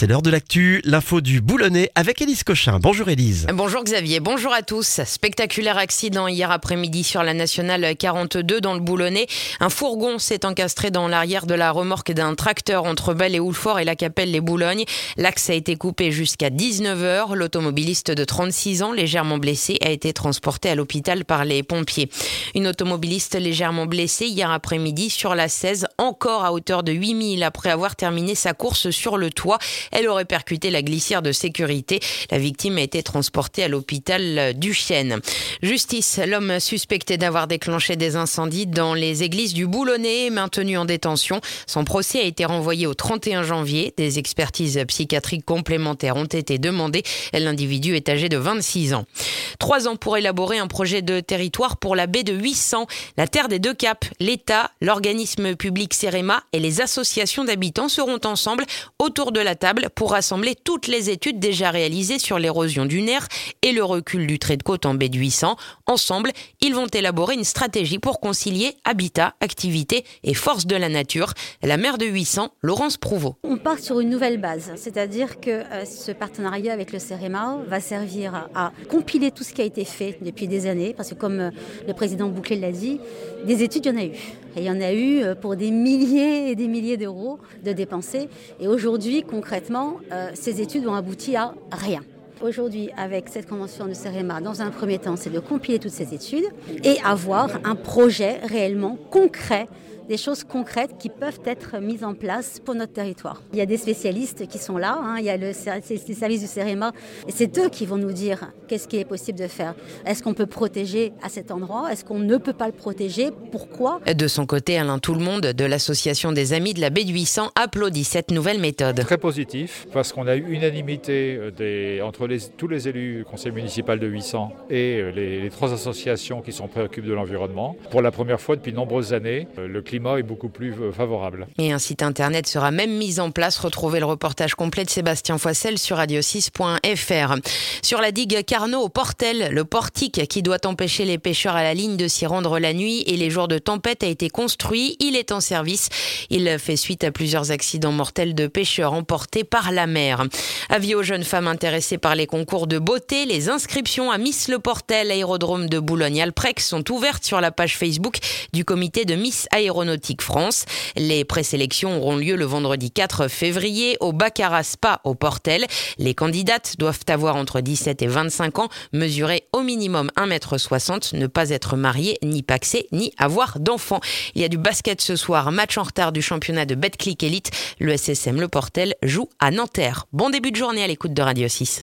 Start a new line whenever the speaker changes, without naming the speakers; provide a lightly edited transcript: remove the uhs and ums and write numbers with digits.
C'est l'heure de l'actu, l'info du Boulonnais avec Élise Cochin. Bonjour Élise.
Bonjour Xavier, bonjour à tous. Spectaculaire accident hier après-midi sur la nationale 42 dans le Boulonnais. Un fourgon s'est encastré dans l'arrière de la remorque d'un tracteur entre Belle et Houlfort et la Capelle-les-Boulognes. L'axe a été coupé jusqu'à 19h. L'automobiliste de 36 ans, légèrement blessé, a été transporté à l'hôpital par les pompiers. Une automobiliste légèrement blessée hier après-midi sur la 16, encore à hauteur de 8000 après avoir terminé sa course sur le toit. Elle aurait percuté la glissière de sécurité. La victime a été transportée à l'hôpital du Chêne. Justice, l'homme suspecté d'avoir déclenché des incendies dans les églises du Boulonnais est maintenu en détention. Son procès a été renvoyé au 31 janvier. Des expertises psychiatriques complémentaires ont été demandées. L'individu est âgé de 26 ans. 3 ans pour élaborer un projet de territoire pour la baie de 800. La terre des deux caps, l'État, l'organisme public CEREMA et les associations d'habitants seront ensemble autour de la table pour rassembler toutes les études déjà réalisées sur l'érosion dunaire et le recul du trait de côte en baie de 800. Ensemble, ils vont élaborer une stratégie pour concilier habitat, activité et force de la nature. La maire de 800, Laurence Prouveau.
On part sur une nouvelle base, c'est-à-dire que ce partenariat avec le CEREMA va servir à compiler tout ce qui a été fait depuis des années, parce que comme le président Bouclet l'a dit, des études, il y en a eu. Et il y en a eu pour des milliers et des milliers d'euros de dépensés. Et aujourd'hui, concrètement, ces études ont abouti à rien. Aujourd'hui, avec cette convention de CEREMA, dans un premier temps, c'est de compiler toutes ces études et avoir un projet réellement concret, des choses concrètes qui peuvent être mises en place pour notre territoire. Il y a des spécialistes qui sont là, il y a les services du CEREMA, et c'est eux qui vont nous dire qu'est-ce qui est possible de faire. Est-ce qu'on peut protéger à cet endroit? Est-ce qu'on ne peut pas le protéger? Pourquoi?
De son côté, Alain Tout-le-Monde de l'association des Amis de la baie de 800 applaudit cette nouvelle méthode.
Très positif, parce qu'on a eu unanimité entre tous les élus du conseil municipal de 800 et les 3 associations qui sont préoccupées de l'environnement. Pour la première fois depuis de nombreuses années, le climat est beaucoup plus favorable.
Et un site internet sera même mis en place. Retrouvez le reportage complet de Sébastien Foissel sur radio6.fr. Sur la digue Carnot au Portel, le portique qui doit empêcher les pêcheurs à la ligne de s'y rendre la nuit et les jours de tempête a été construit. Il est en service. Il fait suite à plusieurs accidents mortels de pêcheurs emportés par la mer. Avis aux jeunes femmes intéressées par les concours de beauté, les inscriptions à Miss Le Portel, aérodrome de Boulogne-Alpreix sont ouvertes sur la page Facebook du comité de Miss Aéronautique France. Les présélections auront lieu le vendredi 4 février au Baccarat Spa au Portel. Les candidates doivent avoir entre 17 et 25 ans, mesurer au minimum 1,60 m, ne pas être mariée, ni paxée, ni avoir d'enfants. Il y a du basket ce soir, match en retard du championnat de Betclic Elite. Le SSM Le Portel joue à Nanterre. Bon début de journée à l'écoute de Radio 6.